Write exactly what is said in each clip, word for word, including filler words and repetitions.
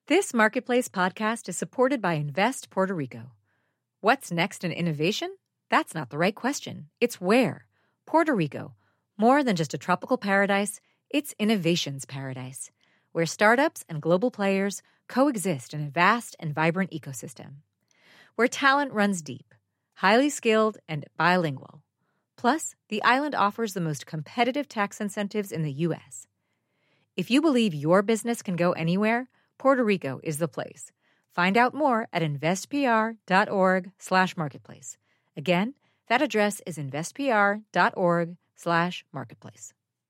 This Marketplace podcast is supported by Invest Puerto Rico. What's next in innovation? That's not the right question. It's where. Puerto Rico. More than just a tropical paradise, it's innovation's paradise, where startups and global players coexist in a vast and vibrant ecosystem. Where talent runs deep, highly skilled, and bilingual. Plus, the island offers the most competitive tax incentives in the U S. If you believe your business can go anywhere, Puerto Rico is the place. Find out more at investpr.org slash marketplace. Again, that address is investpr.org slash marketplace.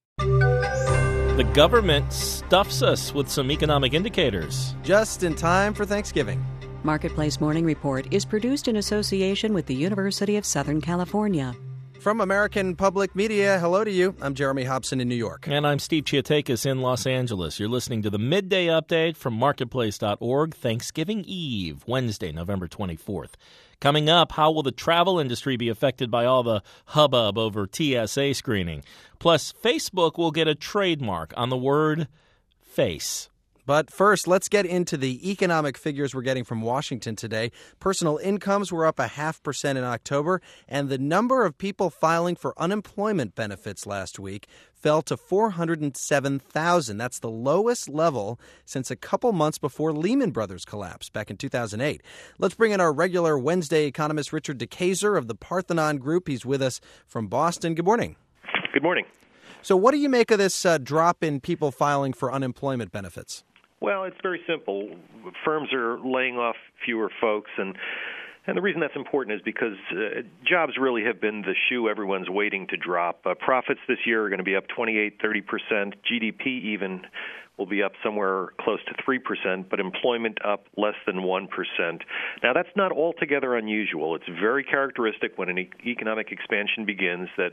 The government stuffs us with some economic indicators. Just in time for Thanksgiving. Marketplace Morning Report is produced in association with the University of Southern California. From American Public Media, hello to you. I'm Jeremy Hobson in New York. And I'm Steve Chiatakis in Los Angeles. You're listening to the Midday Update from marketplace dot org, Thanksgiving Eve, Wednesday, November twenty-fourth. Coming up, how will the travel industry be affected by all the hubbub over T S A screening? Plus, Facebook will get a trademark on the word face. But first, let's get into the economic figures we're getting from Washington today. Personal incomes were up a half percent in October, and the number of people filing for unemployment benefits last week fell to four hundred seven thousand. That's the lowest level since a couple months before Lehman Brothers collapsed back in two thousand eight. Let's bring in our regular Wednesday economist, Richard DeKeyser of the Parthenon Group. He's with us from Boston. Good morning. Good morning. So what do you make of this uh, drop in people filing for unemployment benefits? Well, it's very simple. Firms are laying off fewer folks, and and the reason that's important is because uh, jobs really have been the shoe everyone's waiting to drop. Uh, profits this year are going to be up twenty-eight, thirty percent. G D P even will be up somewhere close to three percent, but employment up less than one percent. Now, that's not altogether unusual. It's very characteristic when an e- economic expansion begins that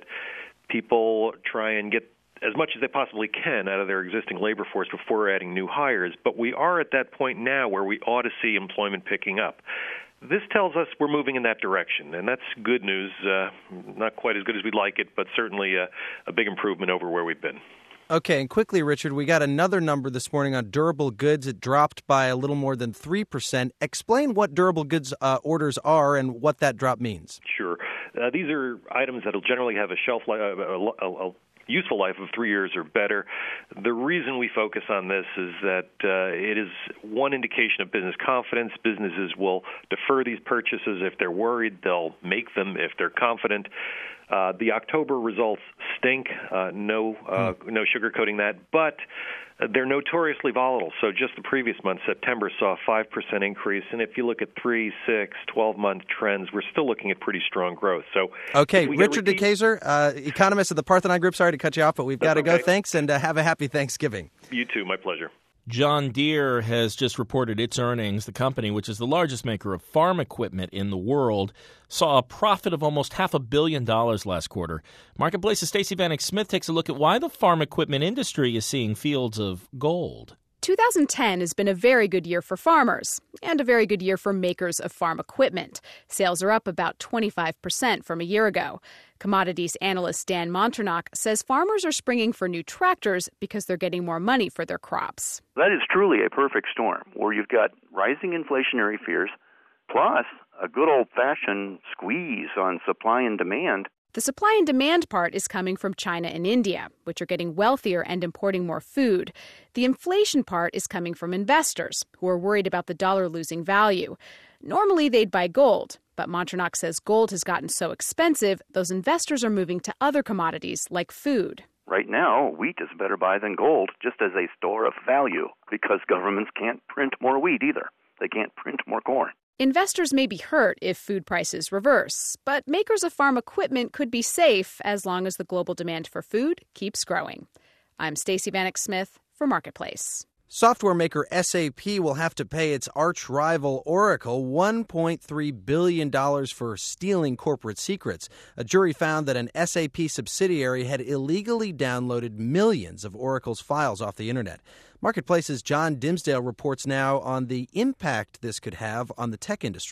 people try and get as much as they possibly can out of their existing labor force before adding new hires. But we are at that point now where we ought to see employment picking up. This tells us we're moving in that direction, and that's good news. Uh, not quite as good as we'd like it, but certainly a, a big improvement over where we've been. Okay, and quickly, Richard, we got another number this morning on durable goods. It dropped by a little more than three percent. Explain what durable goods uh, orders are and what that drop means. Sure. Uh, these are items that will generally have a shelf life, a, a, a useful life of three years or better. The reason we focus on this is that uh, it is one indication of business confidence. Businesses will defer these purchases if they're worried. They'll make them if they're confident. Uh, the October results stink. Uh, no, uh, mm. no sugarcoating that, but they're notoriously volatile. So just the previous month, September, saw a five percent increase. And if you look at three, six, twelve-month trends, we're still looking at pretty strong growth. So, okay, Richard DeKeyser, uh, economist of the Parthenon Group. Sorry to cut you off, but we've got to okay. go. Thanks, and uh, have a happy Thanksgiving. You too. My pleasure. John Deere has just reported its earnings. The company, which is the largest maker of farm equipment in the world, saw a profit of almost half a billion dollars last quarter. Marketplace's Stacey Vanek Smith takes a look at why the farm equipment industry is seeing fields of gold. two thousand ten has been a very good year for farmers and a very good year for makers of farm equipment. Sales are up about twenty-five percent from a year ago. Commodities analyst Dan Monternock says farmers are springing for new tractors because they're getting more money for their crops. That is truly a perfect storm where you've got rising inflationary fears plus a good old-fashioned squeeze on supply and demand. The supply and demand part is coming from China and India, which are getting wealthier and importing more food. The inflation part is coming from investors who are worried about the dollar losing value. Normally, they'd buy gold, but Monternock says gold has gotten so expensive, those investors are moving to other commodities like food. Right now, wheat is a better buy than gold, just as a store of value, because governments can't print more wheat either. They can't print more corn. Investors may be hurt if food prices reverse, but makers of farm equipment could be safe as long as the global demand for food keeps growing. I'm Stacey Vanek Smith for Marketplace. Software maker S A P will have to pay its arch-rival Oracle one point three billion dollars for stealing corporate secrets. A jury found that an S A P subsidiary had illegally downloaded millions of Oracle's files off the internet. Marketplace's John Dimsdale reports now on the impact this could have on the tech industry.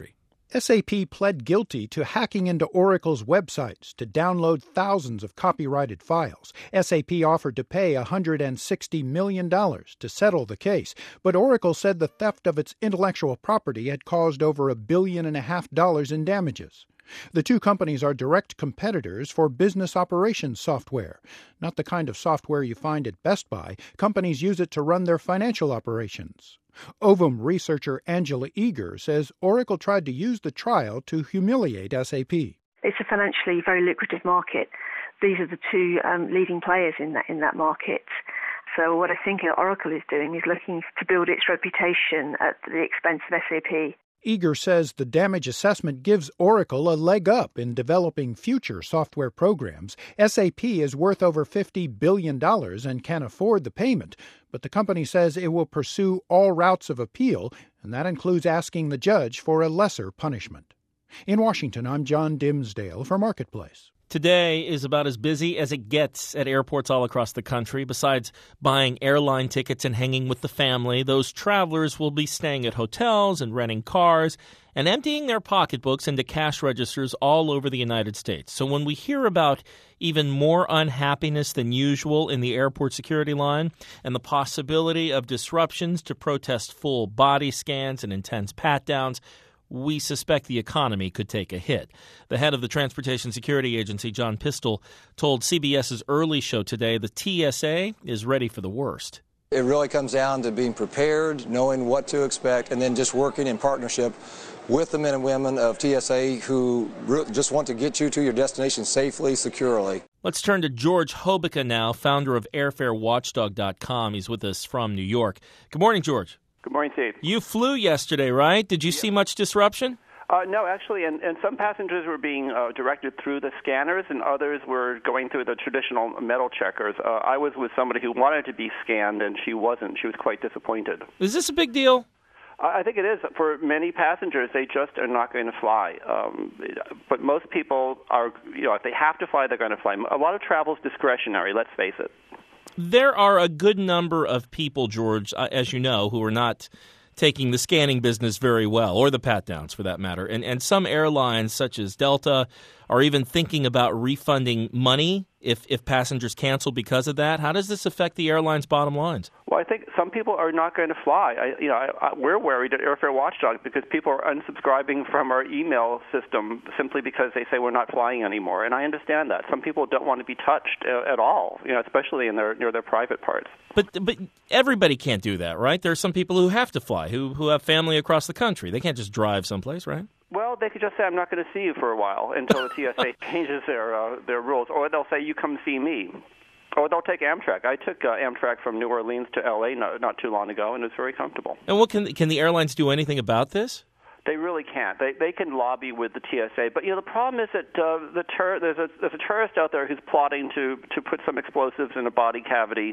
S A P pled guilty to hacking into Oracle's websites to download thousands of copyrighted files. S A P offered to pay one hundred sixty million dollars to settle the case, but Oracle said the theft of its intellectual property had caused over a billion and a half dollars in damages. The two companies are direct competitors for business operations software. Not the kind of software you find at Best Buy. Companies use it to run their financial operations. Ovum researcher Angela Eager says Oracle tried to use the trial to humiliate S A P. It's a financially very lucrative market. These are the two um, leading players in that in that market. So what I think Oracle is doing is looking to build its reputation at the expense of S A P. Eager says the damage assessment gives Oracle a leg up in developing future software programs. S A P is worth over fifty billion dollars and can afford the payment, but the company says it will pursue all routes of appeal, and that includes asking the judge for a lesser punishment. In Washington, I'm John Dimsdale for Marketplace. Today is about as busy as it gets at airports all across the country. Besides buying airline tickets and hanging with the family, those travelers will be staying at hotels and renting cars and emptying their pocketbooks into cash registers all over the United States. So when we hear about even more unhappiness than usual in the airport security line and the possibility of disruptions to protest full body scans and intense pat-downs, we suspect the economy could take a hit. The head of the Transportation Security Agency, John Pistole, told CBS's Early Show today the T S A is ready for the worst. It really comes down to being prepared, knowing what to expect, and then just working in partnership with the men and women of T S A who just want to get you to your destination safely, securely. Let's turn to George Hobica now, founder of airfare watchdog dot com. He's with us from New York. Good morning, George. Good morning, Steve. You flew yesterday, right? Did you yeah. see much disruption? Uh, no, actually, and, and some passengers were being uh, directed through the scanners, and others were going through the traditional metal checkers. Uh, I was with somebody who wanted to be scanned, and she wasn't. She was quite disappointed. Is this a big deal? I think it is. For many passengers, they just are not going to fly. Um, but most people are, you know, if they have to fly, they're going to fly. A lot of travel is discretionary, let's face it. There are a good number of people, George, uh, as you know, who are not taking the scanning business very well, or the pat-downs for that matter. And, and some airlines, such as Delta, are even thinking about refunding money if, if passengers cancel because of that. How does this affect the airline's bottom lines? Well, I think some people are not going to fly. I, you know, I, I, we're worried at Airfare Watchdog because people are unsubscribing from our email system simply because they say we're not flying anymore. And I understand that. Some people don't want to be touched uh, at all, you know, especially in their near their private parts. But but everybody can't do that, right? There are some people who have to fly, who who have family across the country. They can't just drive someplace, right? Well, they could just say, I'm not going to see you for a while until the T S A changes their uh, their rules. Or they'll say, you come see me. Or they'll take Amtrak. I took uh, Amtrak from New Orleans to L A not, not too long ago, and it was very comfortable. And what can can the airlines do anything about this? They really can't. They they can lobby with the T S A, but you know the problem is that uh, the tur- there's a there's a tourist out there who's plotting to to put some explosives in a body cavity,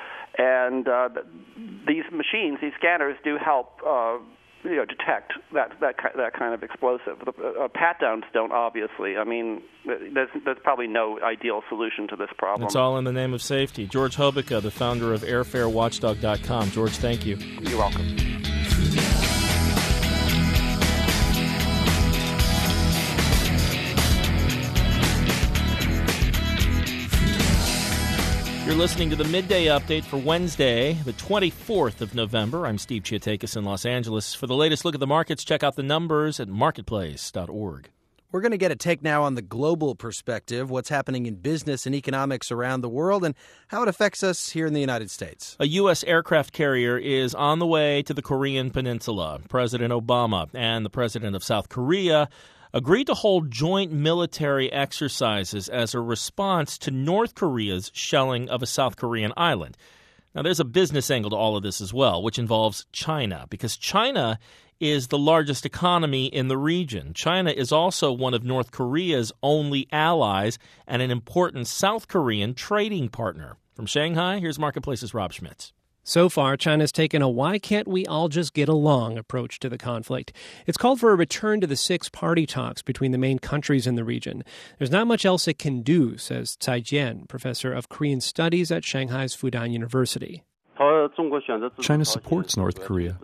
and uh, these machines, these scanners, do help. Uh, You know, detect that that that kind of explosive. The uh, pat downs don't, obviously. I mean, there's there's probably no ideal solution to this problem. It's all in the name of safety. George Hobica, the founder of airfare watchdog dot com. George, thank you. You're welcome. You're listening to the Midday Update for Wednesday, the twenty-fourth of November. I'm Steve Chiatakis in Los Angeles. For the latest look at the markets, check out the numbers at marketplace dot org. We're going to get a take now on the global perspective, what's happening in business and economics around the world, and how it affects us here in the United States. A U S aircraft carrier is on the way to the Korean Peninsula. President Obama and the president of South Korea agreed to hold joint military exercises as a response to North Korea's shelling of a South Korean island. Now, there's a business angle to all of this as well, which involves China, because China is the largest economy in the region. China is also one of North Korea's only allies and an important South Korean trading partner. From Shanghai, here's Marketplace's Rob Schmitz. So far, China's taken a why can't we all just get along approach to the conflict. It's called for a return to the six-party talks between the main countries in the region. There's not much else it can do, says Tsai Jian, professor of Korean studies at Shanghai's Fudan University. China supports North Korea.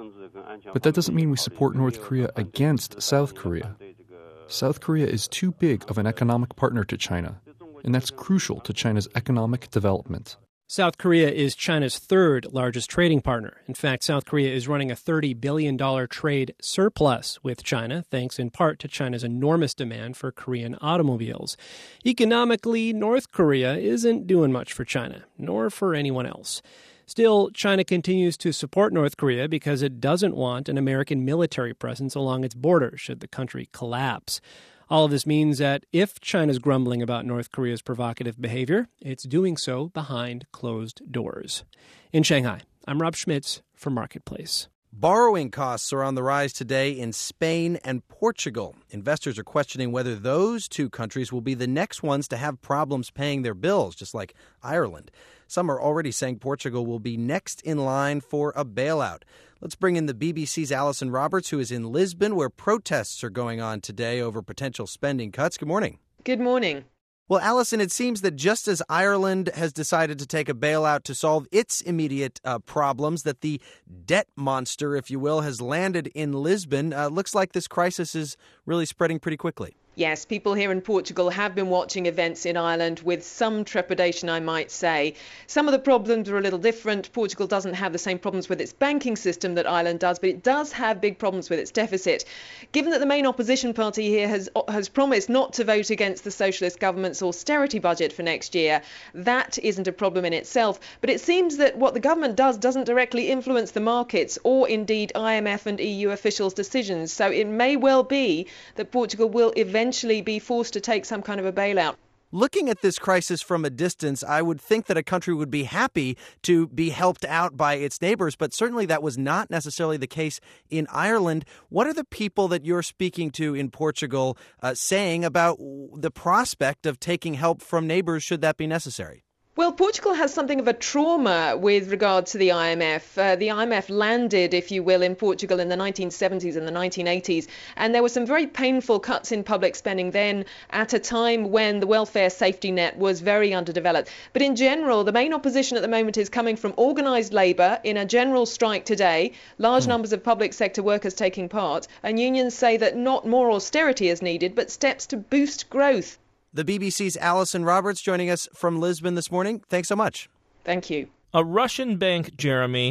But that doesn't mean we support North Korea against South Korea. South Korea is too big of an economic partner to China, and that's crucial to China's economic development. South Korea is China's third largest trading partner. In fact, South Korea is running a thirty billion dollars trade surplus with China, thanks in part to China's enormous demand for Korean automobiles. Economically, North Korea isn't doing much for China, nor for anyone else. Still, China continues to support North Korea because it doesn't want an American military presence along its border should the country collapse. All of this means that if China's grumbling about North Korea's provocative behavior, it's doing so behind closed doors. In Shanghai, I'm Rob Schmitz for Marketplace. Borrowing costs are on the rise today in Spain and Portugal. Investors are questioning whether those two countries will be the next ones to have problems paying their bills, just like Ireland. Some are already saying Portugal will be next in line for a bailout. Let's bring in the B B C's Alison Roberts, who is in Lisbon, where protests are going on today over potential spending cuts. Good morning. Good morning. Well, Alison, it seems that just as Ireland has decided to take a bailout to solve its immediate uh, problems, that the debt monster, if you will, has landed in Lisbon. Uh, looks like this crisis is really spreading pretty quickly. Yes, people here in Portugal have been watching events in Ireland with some trepidation, I might say. Some of the problems are a little different. Portugal doesn't have the same problems with its banking system that Ireland does, but it does have big problems with its deficit. Given that the main opposition party here has has promised not to vote against the socialist government's austerity budget for next year, that isn't a problem in itself. But it seems that what the government does doesn't directly influence the markets or indeed I M F and E U officials' decisions. So it may well be that Portugal will eventually eventually be forced to take some kind of a bailout. Looking at this crisis from a distance, I would think that a country would be happy to be helped out by its neighbors, but certainly that was not necessarily the case in Ireland. What are the people that you're speaking to in Portugal uh, saying about the prospect of taking help from neighbors should that be necessary? Well, Portugal has something of a trauma with regard to the I M F. Uh, the I M F landed, if you will, in Portugal in the nineteen seventies and the nineteen eighties, and there were some very painful cuts in public spending then at a time when the welfare safety net was very underdeveloped. But in general, the main opposition at the moment is coming from organised labour in a general strike today, large mm. numbers of public sector workers taking part, and unions say that not more austerity is needed, but steps to boost growth. The B B C's Alison Roberts joining us from Lisbon this morning. Thanks so much. Thank you. A Russian bank, Jeremy,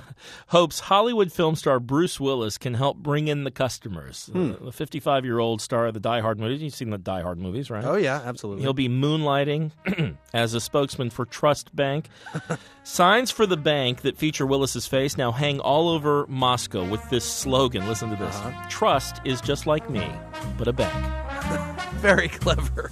hopes Hollywood film star Bruce Willis can help bring in the customers. Hmm. The fifty-five-year-old star of the Die Hard movies. You've seen the Die Hard movies, right? Oh, yeah, absolutely. He'll be moonlighting as a spokesman for Trust Bank. Signs for the bank that feature Willis's face now hang all over Moscow with this slogan. Listen to this. Uh-huh. Trust is just like me, but a bank. Very clever.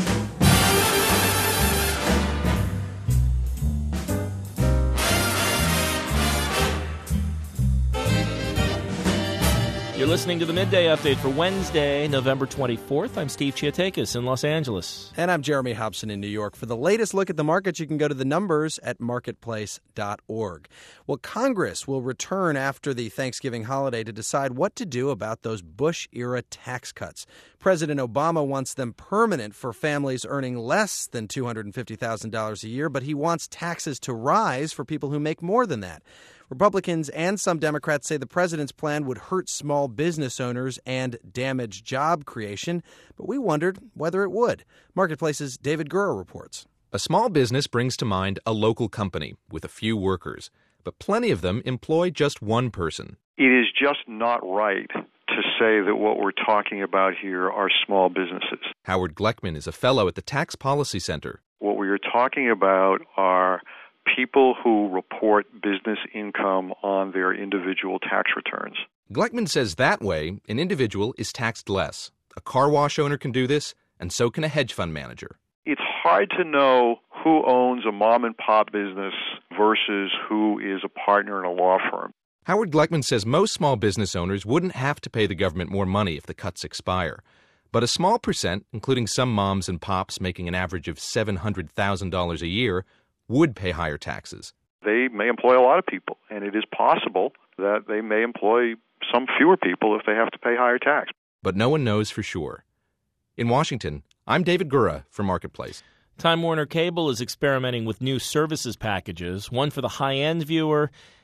You're listening to the Midday Update for Wednesday, November twenty-fourth. I'm Steve Chiatakis in Los Angeles. And I'm Jeremy Hobson in New York. For the latest look at the markets, you can go to the numbers at marketplace dot org. Well, Congress will return after the Thanksgiving holiday to decide what to do about those Bush-era tax cuts. President Obama wants them permanent for families earning less than two hundred fifty thousand dollars a year, but he wants taxes to rise for people who make more than that. Republicans and some Democrats say the president's plan would hurt small business owners and damage job creation, but we wondered whether it would. Marketplace's David Gura reports. A small business brings to mind a local company with a few workers, but plenty of them employ just one person. It is just not right to say that what we're talking about here are small businesses. Howard Gleckman is a fellow at the Tax Policy Center. What we are talking about are people who report business income on their individual tax returns. Gleckman says that way, an individual is taxed less. A car wash owner can do this, and so can a hedge fund manager. It's hard to know who owns a mom-and-pop business versus who is a partner in a law firm. Howard Gleckman says most small business owners wouldn't have to pay the government more money if the cuts expire. But a small percent, including some moms and pops making an average of seven hundred thousand dollars a year, would pay higher taxes. They may employ a lot of people, and it is possible that they may employ some fewer people if they have to pay higher tax. But no one knows for sure. In Washington, I'm David Gura for Marketplace. Time Warner Cable is experimenting with new services packages, one for the high-end viewer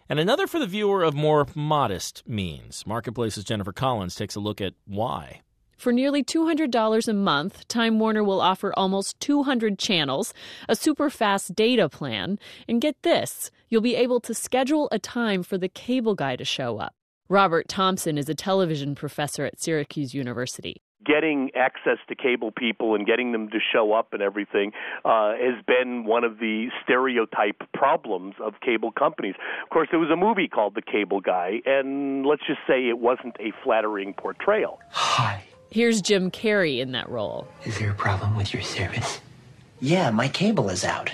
and another for the viewer of more modest means. Marketplace's Jennifer Collins takes a look at why. For nearly two hundred dollars a month, Time Warner will offer almost two hundred channels, a super fast data plan, and get this, you'll be able to schedule a time for the cable guy to show up. Robert Thompson is a television professor at Syracuse University. Getting access to cable people and getting them to show up and everything uh, has been one of the stereotype problems of cable companies. Of course, there was a movie called The Cable Guy, and let's just say it wasn't a flattering portrayal. Hi. Here's Jim Carrey in that role. Is there a problem with your service? Yeah, my cable is out.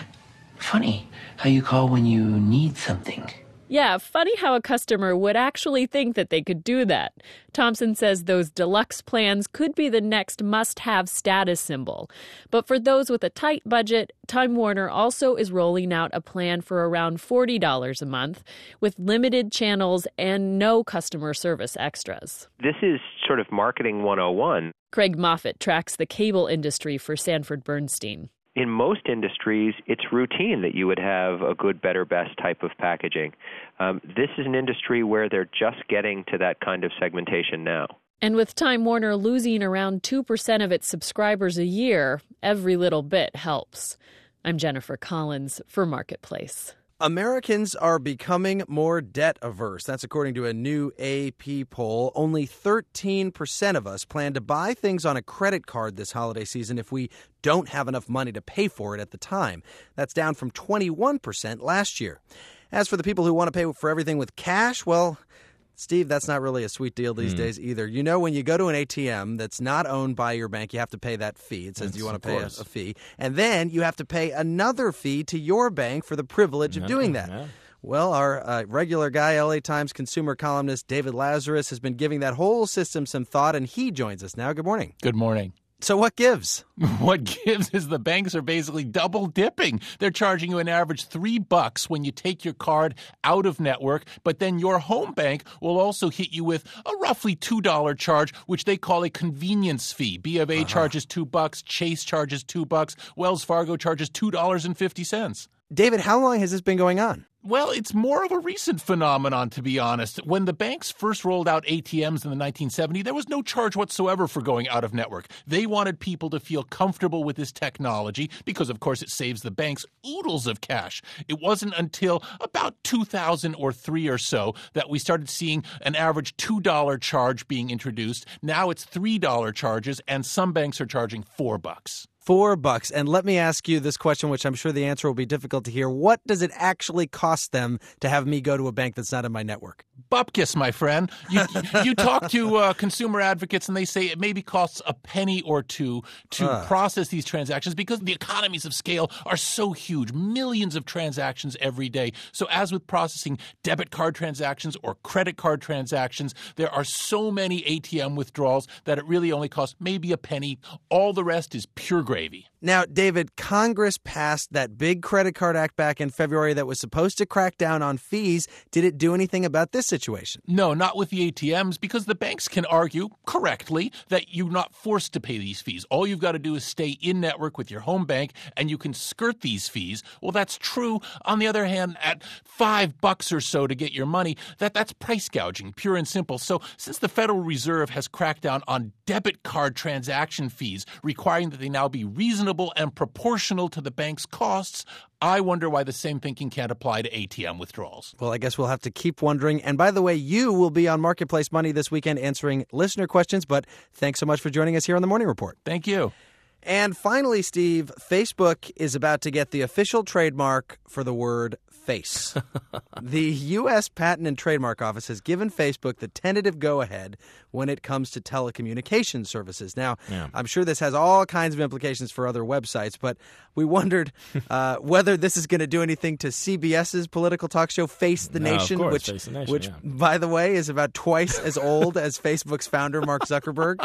Funny how you call when you need something. Yeah, funny how a customer would actually think that they could do that. Thompson says those deluxe plans could be the next must-have status symbol. But for those with a tight budget, Time Warner also is rolling out a plan for around forty dollars a month with limited channels and no customer service extras. This is sort of marketing one oh one. Craig Moffett tracks the cable industry for Sanford Bernstein. In most industries, it's routine that you would have a good, better, best type of packaging. Um, this is an industry where they're just getting to that kind of segmentation now. And with Time Warner losing around two percent of its subscribers a year, every little bit helps. I'm Jennifer Collins for Marketplace. Americans are becoming more debt averse. That's according to a new A P poll. Only thirteen percent of us plan to buy things on a credit card this holiday season if we don't have enough money to pay for it at the time. That's down from twenty-one percent last year. As for the people who want to pay for everything with cash, well, Steve, that's not really a sweet deal these mm. days either. You know, when you go to an A T M that's not owned by your bank, you have to pay that fee. It says Yes, you want of to pay a, course. a fee. And then you have to pay another fee to your bank for the privilege of Yeah, doing that. yeah. Well, our uh, regular guy, L A Times consumer columnist David Lazarus, has been giving that whole system some thought, and he joins us now. Good morning. Good morning. So what gives? What gives is the banks are basically double dipping. They're charging you an average three bucks when you take your card out of network, but then your home bank will also hit you with a roughly two dollars charge, which they call a convenience fee. B of A uh-huh. charges two bucks, Chase charges two bucks, Wells Fargo charges two dollars and fifty cents. David, how long has this been going on? Well, it's more of a recent phenomenon, to be honest. When the banks first rolled out A T Ms in the nineteen seventies, there was no charge whatsoever for going out of network. They wanted people to feel comfortable with this technology because, of course, it saves the banks oodles of cash. It wasn't until about two thousand three or so that we started seeing an average two dollars charge being introduced. Now it's three dollars charges, and some banks are charging four bucks. Four bucks. And let me ask you this question, which I'm sure the answer will be difficult to hear. What does it actually cost them to have me go to a bank that's not in my network? Bupkis, my friend. You, you talk to uh, consumer advocates, and they say it maybe costs a penny or two to uh. process these transactions because the economies of scale are so huge, millions of transactions every day. So as with processing debit card transactions or credit card transactions, there are so many A T M withdrawals that it really only costs maybe a penny. All the rest is pure gravy. Now, David, Congress passed that big credit card act back in February that was supposed to crack down on fees. Did it do anything about this situation? No, not with the A T Ms, because the banks can argue correctly that you're not forced to pay these fees. All you've got to do is stay in network with your home bank, and you can skirt these fees. Well, that's true. On the other hand, at five bucks or so to get your money, that, that's price gouging, pure and simple. So since the Federal Reserve has cracked down on debit card transaction fees, requiring that they now be reasonable and proportional to the bank's costs, I wonder why the same thinking can't apply to A T M withdrawals. Well, I guess we'll have to keep wondering. And by the way, you will be on Marketplace Money this weekend answering listener questions. But thanks so much for joining us here on the Morning Report. Thank you. And finally, Steve, Facebook is about to get the official trademark for the word face. The U S Patent and Trademark Office has given Facebook the tentative go-ahead when it comes to telecommunications services. Now, yeah. I'm sure this has all kinds of implications for other websites, but we wondered uh, whether this is going to do anything to CBS's political talk show Face the no, Nation, of course, which, Face the Nation, which yeah. by the way, is about twice as old as Facebook's founder, Mark Zuckerberg.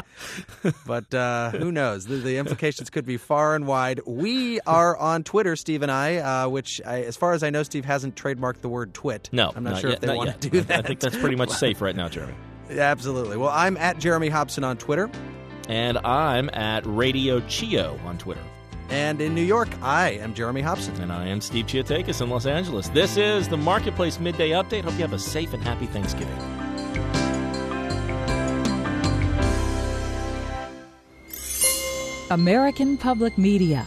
But uh, who knows? The, the implications could be far and wide. We are on Twitter, Steve and I, uh, which, I, as far as I know, Steve hasn't trademarked the word twit. No, I'm not not sure yet, if they not want yet. to do I, that. I think that's pretty much safe right now, Jeremy. Absolutely. Well, I'm at Jeremy Hobson on Twitter. And I'm at Radio Chio on Twitter. And in New York, I am Jeremy Hobson. And I am Steve Chiatakis in Los Angeles. This is the Marketplace Midday Update. Hope you have a safe and happy Thanksgiving. American Public Media.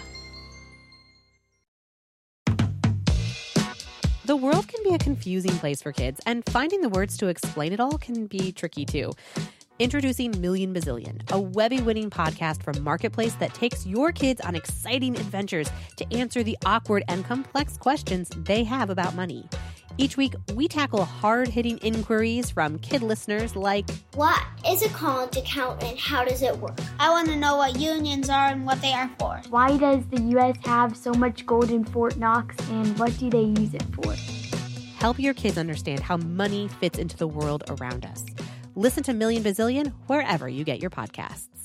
The world can be a confusing place for kids, and finding the words to explain it all can be tricky too. Introducing Million Bazillion, a Webby-winning podcast from Marketplace that takes your kids on exciting adventures to answer the awkward and complex questions they have about money. Each week, we tackle hard-hitting inquiries from kid listeners like, what is a college account and how does it work? I want to know what unions are and what they are for. Why does the U S have so much gold in Fort Knox and what do they use it for? Help your kids understand how money fits into the world around us. Listen to Million Bazillion wherever you get your podcasts.